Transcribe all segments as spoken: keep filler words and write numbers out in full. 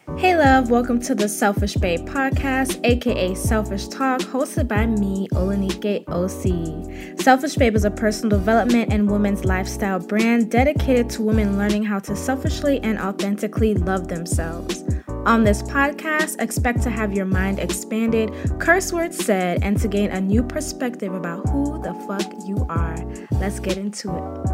Hey love, welcome to the Selfish Babe podcast, aka Selfish Talk, hosted by me, Olanike O C. Selfish Babe is a personal development and women's lifestyle brand dedicated to women learning how to selfishly and authentically love themselves. On this podcast, expect to have your mind expanded, curse words said, and to gain a new perspective about who the fuck you are. Let's get into it.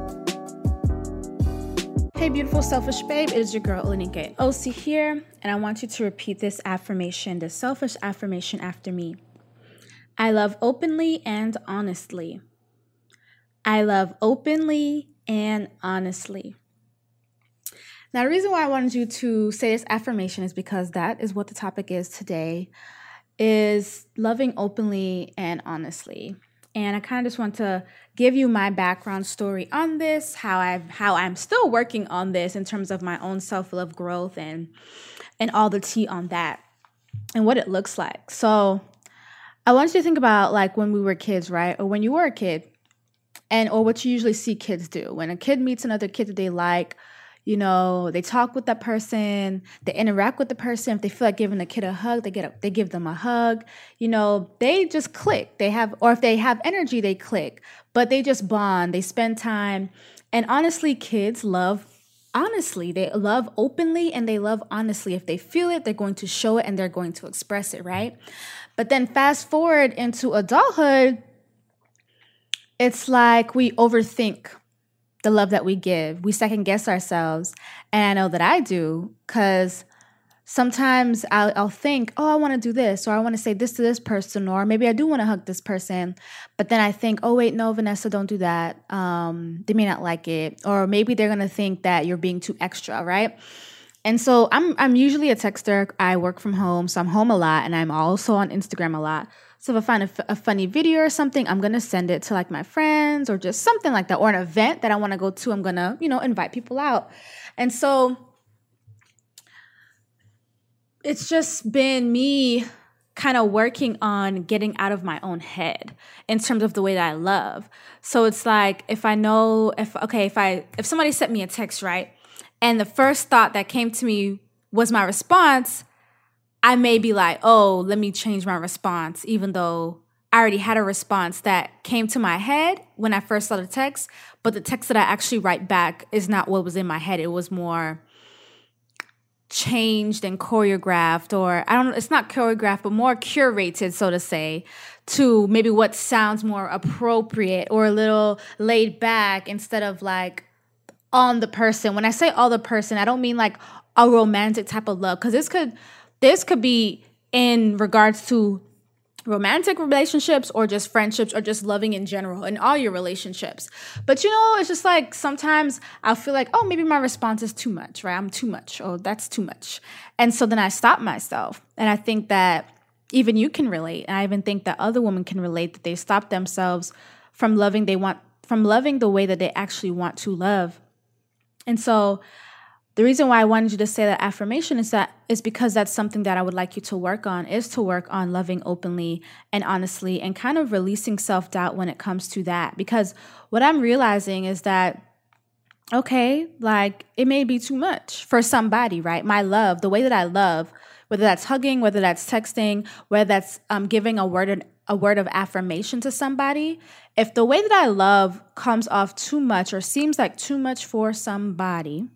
Hey beautiful selfish babe, it is your girl Olanike O C here, and I want you to repeat this affirmation, this selfish affirmation after me. I love openly and honestly. I love openly and honestly. Now, the reason why I wanted you to say this affirmation is because that is what the topic is today, is loving openly and honestly. And I kind of just want to give you my background story on this, how I've how I'm still working on this in terms of my own self-love growth and and all the tea on that and what it looks like. So I want you to think about like when we were kids, right? Or when you were a kid, and or what you usually see kids do. When a kid meets another kid that they like, you know, they talk with that person, they interact with the person. If they feel like giving a kid a hug, they get a, they give them a hug. You know, they just click. They have, or if they have energy, they click. But they just bond. They spend time. And honestly, kids love honestly. They love openly and they love honestly. If they feel it, they're going to show it and they're going to express it, right? But then fast forward into adulthood, it's like we overthink the love that we give. We second guess ourselves. And I know that I do, because sometimes I'll, I'll think, oh, I want to do this, or I want to say this to this person, or maybe I do want to hug this person. But then I think, oh, wait, no, Vanessa, don't do that. Um, they may not like it. Or maybe they're going to think that you're being too extra, right? And so I'm I'm usually a texter. I work from home, so I'm home a lot, and I'm also on Instagram a lot. So if I find a, f- a funny video or something, I'm going to send it to like my friends or just something like that, or an event that I want to go to. I'm going to, you know, invite people out. And so it's just been me kind of working on getting out of my own head in terms of the way that I love. So it's like, if I know, if, okay, if I, if somebody sent me a text, right? And the first thought that came to me was my response, I may be like, oh, let me change my response, even though I already had a response that came to my head when I first saw the text. But the text that I actually write back is not what was in my head. It was more changed and choreographed, or I don't know, it's not choreographed, but more curated, so to say, to maybe what sounds more appropriate or a little laid back instead of like on the person. When I say all the person, I don't mean like a romantic type of love, because this could this could be in regards to romantic relationships or just friendships or just loving in general in all your relationships. But you know, it's just like sometimes I'll feel like, oh, maybe my response is too much, right? I'm too much. Oh, that's too much. And so then I stop myself. And I think that even you can relate. And I even think that other women can relate, that they stop themselves from loving they want, from loving the way that they actually want to love. And so the reason why I wanted you to say that affirmation is that is because that's something that I would like you to work on, is to work on loving openly and honestly and kind of releasing self-doubt when it comes to that. Because what I'm realizing is that, okay, like it may be too much for somebody, right? My love, the way that I love, whether that's hugging, whether that's texting, whether that's um, giving a word a word of affirmation to somebody, if the way that I love comes off too much or seems like too much for somebody,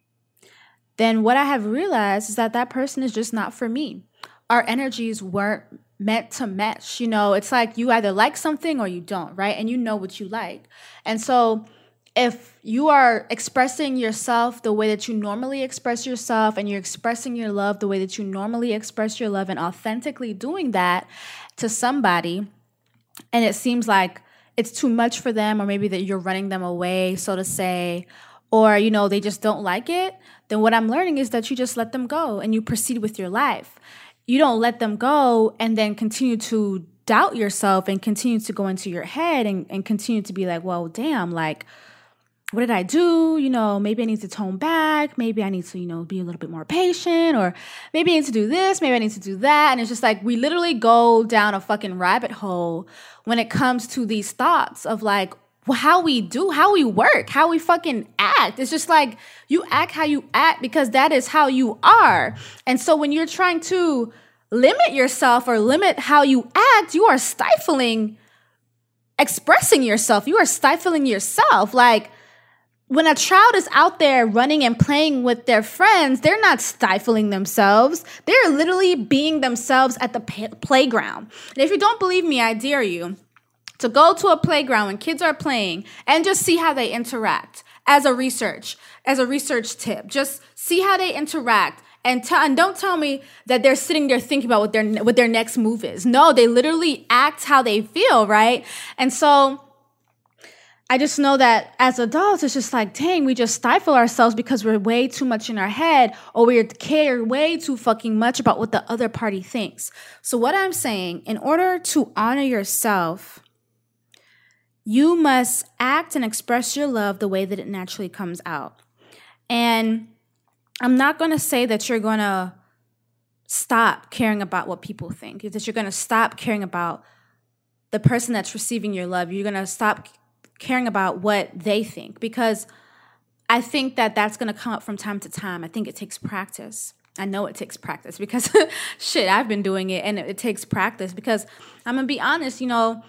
then what I have realized is that that person is just not for me. Our energies weren't meant to mesh. You know, it's like you either like something or you don't, right? And you know what you like. And so if you are expressing yourself the way that you normally express yourself, and you're expressing your love the way that you normally express your love, and authentically doing that to somebody, and it seems like it's too much for them, or maybe that you're running them away, so to say, or, you know, they just don't like it, then what I'm learning is that you just let them go and you proceed with your life. You don't let them go and then continue to doubt yourself and continue to go into your head and, and continue to be like, well, damn, like, what did I do? You know, maybe I need to tone back. Maybe I need to, you know, be a little bit more patient, or maybe I need to do this. Maybe I need to do that. And it's just like, we literally go down a fucking rabbit hole when it comes to these thoughts of like, how we do, how we work, how we fucking act. It's just like you act how you act because that is how you are. And so when you're trying to limit yourself or limit how you act, you are stifling expressing yourself. You are stifling yourself. Like when a child is out there running and playing with their friends, they're not stifling themselves. They're literally being themselves at the p- playground. And if you don't believe me, I dare you to go to a playground when kids are playing and just see how they interact as a research, as a research tip. Just see how they interact. And, t- and don't tell me that they're sitting there thinking about what their what their next move is. No, they literally act how they feel, right? And so I just know that as adults, it's just like, dang, we just stifle ourselves because we're way too much in our head, or we care way too fucking much about what the other party thinks. So what I'm saying, in order to honor yourself, you must act and express your love the way that it naturally comes out. And I'm not going to say that you're going to stop caring about what people think, that you're going to stop caring about the person that's receiving your love. You're going to stop caring about what they think, because I think that that's going to come up from time to time. I think it takes practice. I know it takes practice because shit, I've been doing it, and it, it takes practice because I'm going to be honest, you know,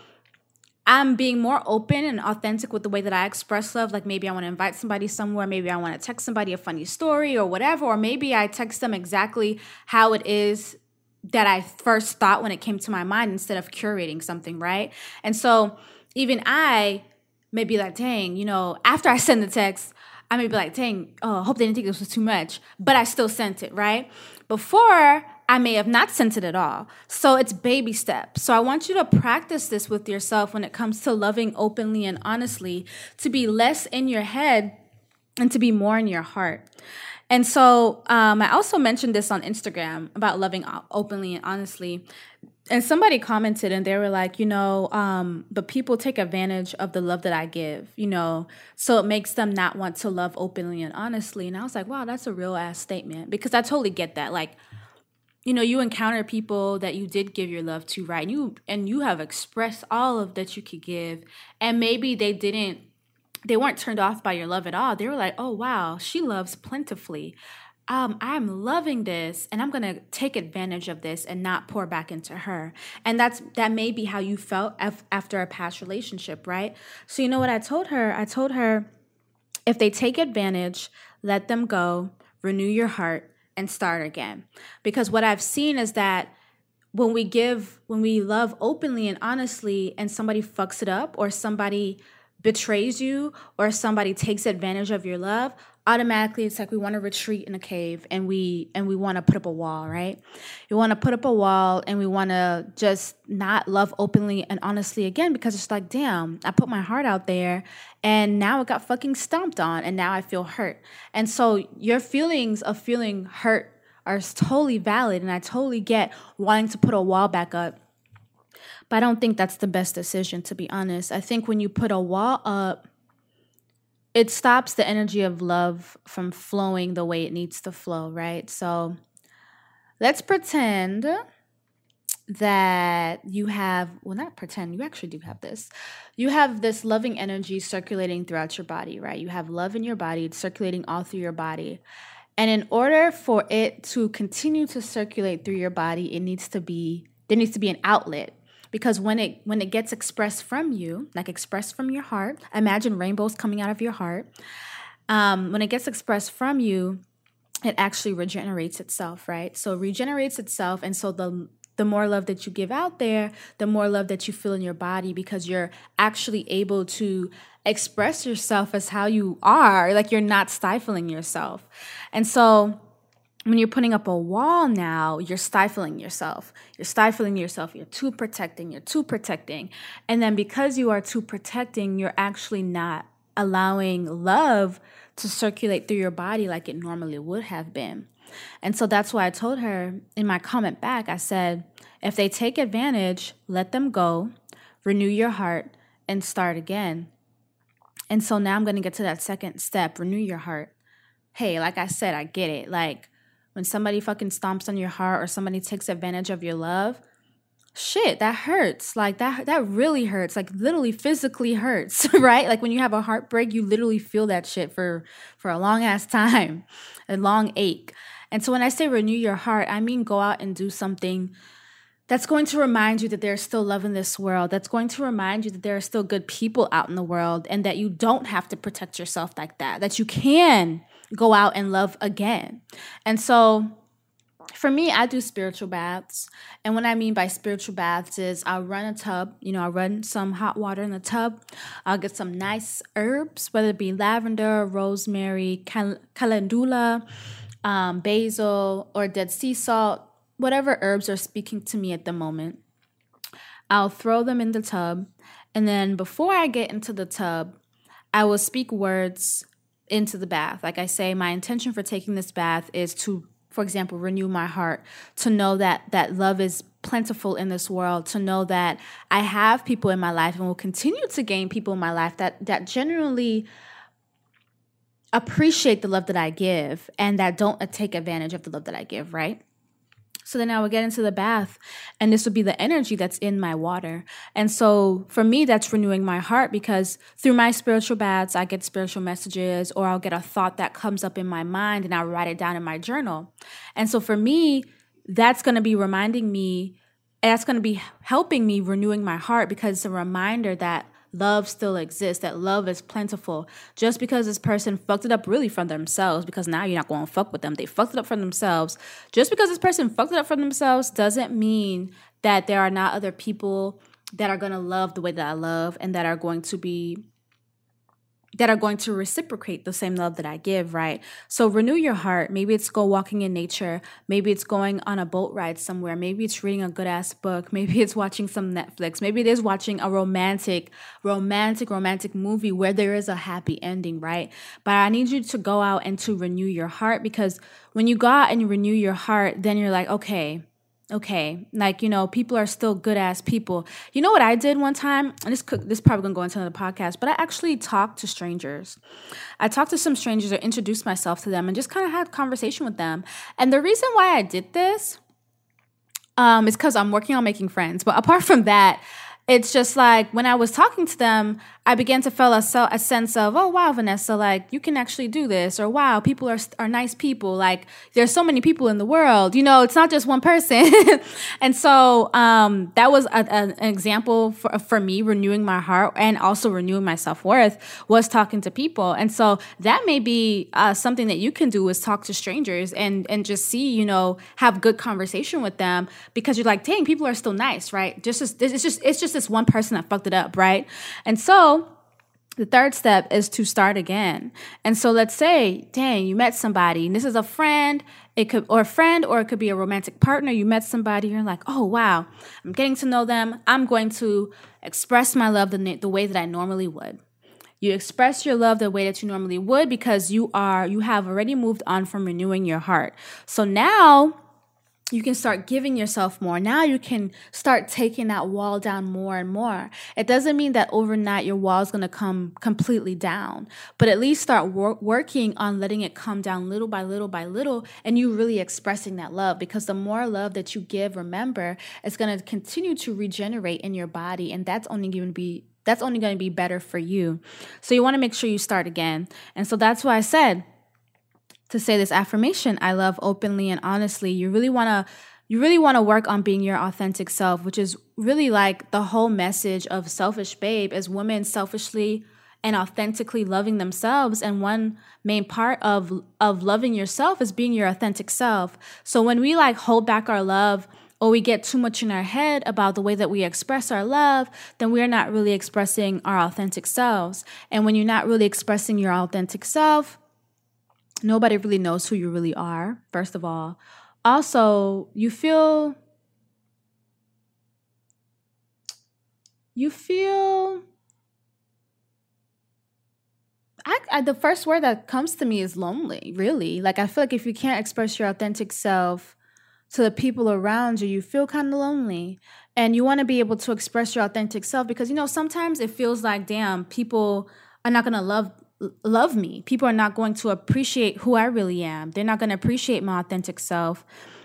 I'm being more open and authentic with the way that I express love. Like maybe I want to invite somebody somewhere. Maybe I want to text somebody a funny story or whatever. Or maybe I text them exactly how it is that I first thought when it came to my mind instead of curating something, right? And so even I may be like, dang, you know, after I send the text, I may be like, dang, oh, I hope they didn't think this was too much. But I still sent it, right? Before, I may have not sent it at all. So it's baby steps. So I want you to practice this with yourself when it comes to loving openly and honestly, to be less in your head and to be more in your heart. And so um, I also mentioned this on Instagram about loving openly and honestly. And somebody commented and they were like, you know, um, but people take advantage of the love that I give, you know, so it makes them not want to love openly and honestly. And I was like, wow, that's a real ass statement, because I totally get that. Like, you know, you encounter people that you did give your love to, right? And you and you have expressed all of that you could give. And maybe they didn't, they weren't turned off by your love at all. They were like, oh, wow, she loves plentifully. Um, I'm loving this, and I'm going to take advantage of this and not pour back into her. And that's that may be how you felt af- after a past relationship, right? So you know what I told her? I told her, if they take advantage, let them go, renew your heart, and start again. Because what I've seen is that when we give, when we love openly and honestly, and somebody fucks it up, or somebody betrays you, or somebody takes advantage of your love, automatically it's like we want to retreat in a cave, and we and we want to put up a wall, right? We want to put up a wall, and we want to just not love openly and honestly again, because it's like, damn, I put my heart out there and now it got fucking stomped on, and now I feel hurt. And so your feelings of feeling hurt are totally valid, and I totally get wanting to put a wall back up. But I don't think that's the best decision, to be honest. I think when you put a wall up, it stops the energy of love from flowing the way it needs to flow, right? So let's pretend that you have, well, not pretend, you actually do have this. You have this loving energy circulating throughout your body, right? You have love in your body, it's circulating all through your body. And in order for it to continue to circulate through your body, it needs to be, there needs to be an outlet. Because when it when it gets expressed from you, like expressed from your heart, imagine rainbows coming out of your heart. Um, when it gets expressed from you, it actually regenerates itself, right? So it regenerates itself. And so the the more love that you give out there, the more love that you feel in your body, because you're actually able to express yourself as how you are. Like you're not stifling yourself. And so when you're putting up a wall now, you're stifling yourself. You're stifling yourself. You're too protecting. You're too protecting. And then because you are too protecting, you're actually not allowing love to circulate through your body like it normally would have been. And so that's why I told her in my comment back, I said, if they take advantage, let them go, renew your heart, and start again. And so now I'm going to get to that second step, renew your heart. Hey, like I said, I get it. Like, when somebody fucking stomps on your heart or somebody takes advantage of your love, shit, that hurts. Like that that really hurts. Like literally physically hurts, right? Like when you have a heartbreak, you literally feel that shit for for a long ass time, a long ache. And so when I say renew your heart, I mean go out and do something that's going to remind you that there's still love in this world. That's going to remind you that there are still good people out in the world and that you don't have to protect yourself like that, that you can go out and love again. And so for me, I do spiritual baths. And what I mean by spiritual baths is I'll run a tub, you know, I'll run some hot water in the tub. I'll get some nice herbs, whether it be lavender, rosemary, cal- calendula, um, basil, or dead sea salt, whatever herbs are speaking to me at the moment. I'll throw them in the tub. And then before I get into the tub, I will speak words into the bath. Like I say, my intention for taking this bath is to, for example, renew my heart, to know that that love is plentiful in this world, to know that I have people in my life and will continue to gain people in my life that that generally appreciate the love that I give and that don't take advantage of the love that I give, right? So then I would get into the bath and this would be the energy that's in my water. And so for me, that's renewing my heart because through my spiritual baths, I get spiritual messages or I'll get a thought that comes up in my mind and I'll write it down in my journal. And so for me, that's going to be reminding me, that's going to be helping me renewing my heart because it's a reminder that love still exists, that love is plentiful. Just because this person fucked it up really from themselves, because now you're not going to fuck with them. They fucked it up from themselves. Just because this person fucked it up from themselves doesn't mean that there are not other people that are going to love the way that I love and that are going to be that are going to reciprocate the same love that I give, right? So renew your heart. Maybe it's go walking in nature. Maybe it's going on a boat ride somewhere. Maybe it's reading a good ass book. Maybe it's watching some Netflix. Maybe it is watching a romantic, romantic, romantic movie where there is a happy ending, right? But I need you to go out and to renew your heart because when you go out and you renew your heart, then you're like, okay, Okay, like, you know, people are still good ass people. You know what I did one time? And this could, this is probably going to go into another podcast, but I actually talked to strangers. I talked to some strangers or introduced myself to them and just kind of had a conversation with them. And the reason why I did this um, is because I'm working on making friends. But apart from that, it's just like when I was talking to them, I began to feel a, a sense of, oh, wow, Vanessa, like you can actually do this. Or, wow, people are are nice people. Like there's so many people in the world. You know, it's not just one person. And so um, that was a, a, an example for, for me renewing my heart and also renewing my self-worth was talking to people. And so that may be uh, something that you can do is talk to strangers and, and just see, you know, have good conversation with them because you're like, dang, people are still nice, right? Just as, it's just it's just this one person that fucked it up, right? And so the third step is to start again. And so let's say, dang, you met somebody, and this is a friend, it could or a friend, or it could be a romantic partner. You met somebody, you're like, oh wow, I'm getting to know them. I'm going to express my love the, the way that I normally would. You express your love the way that you normally would because you are you have already moved on from renewing your heart. So now you can start giving yourself more. Now you can start taking that wall down more and more. It doesn't mean that overnight your wall is going to come completely down, but at least start wor- working on letting it come down little by little by little and you really expressing that love because the more love that you give, remember, it's going to continue to regenerate in your body and that's only going to be that's only going to be better for you. So you want to make sure you start again. And so that's why I said to say this affirmation, I love openly and honestly. You really want to you really want to work on being your authentic self, which is really like the whole message of Selfish Babe is women selfishly and authentically loving themselves. And one main part of of loving yourself is being your authentic self. So when we like hold back our love or we get too much in our head about the way that we express our love, then we're not really expressing our authentic selves. And when you're not really expressing your authentic self, nobody really knows who you really are, first of all. Also, you feel, you feel, I, I, the first word that comes to me is lonely, really. Like, I feel like if you can't express your authentic self to the people around you, you feel kind of lonely. And you want to be able to express your authentic self because, you know, sometimes it feels like, damn, people are not going to love love me. People are not going to appreciate who I really am. They're not going to appreciate my authentic self.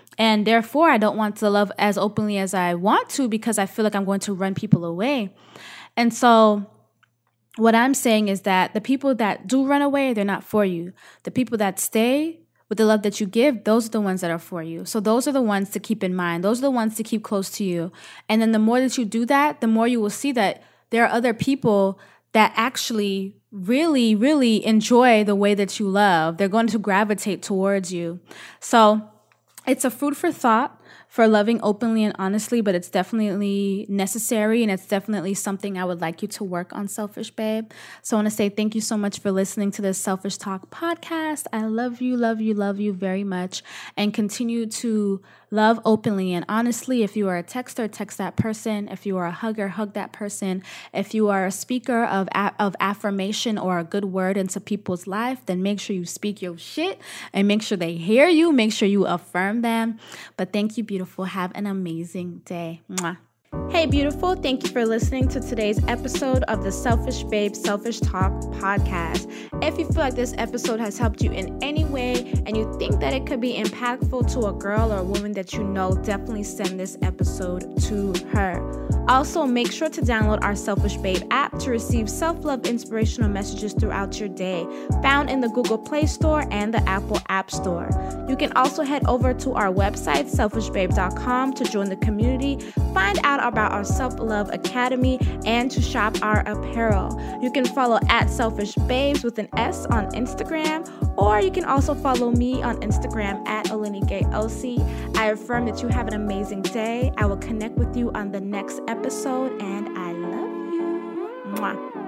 And therefore, I don't want to love as openly as I want to because I feel like I'm going to run people away. And so what I'm saying is that the people that do run away, they're not for you. The people that stay with the love that you give, those are the ones that are for you. So those are the ones to keep in mind. Those are the ones to keep close to you. And then the more that you do that, the more you will see that there are other people that actually really, really enjoy the way that you love. They're going to gravitate towards you. So it's a food for thought for loving openly and honestly, but it's definitely necessary, and it's definitely something I would like you to work on, Selfish Babe. So I want to say thank you so much for listening to this Selfish Talk podcast. I love you, love you, love you very much, and continue to love openly and honestly. If you are a texter, text that person. If you are a hugger, hug that person. If you are a speaker of a- of affirmation or a good word into people's life, then make sure you speak your shit and make sure they hear you. Make sure you affirm them. But thank you, beautiful. Have an amazing day. Mwah. Hey, beautiful. Thank you for listening to today's episode of the Selfish Babe Selfish Talk podcast. If you feel like this episode has helped you in any way and you think that it could be impactful to a girl or a woman that you know, definitely send this episode to her. Also, make sure to download our Selfish Babe app to receive self-love inspirational messages throughout your day, found in the Google Play Store and the Apple App Store. You can also head over to our website, selfish babe dot com, to join the community, find out about our Self-Love Academy, and to shop our apparel. You can follow at Selfish Babes with an S on Instagram, or you can also follow me on Instagram at Olenike O C. I affirm that you have an amazing day. I will connect with you on the next episode, and I love you. Mwah.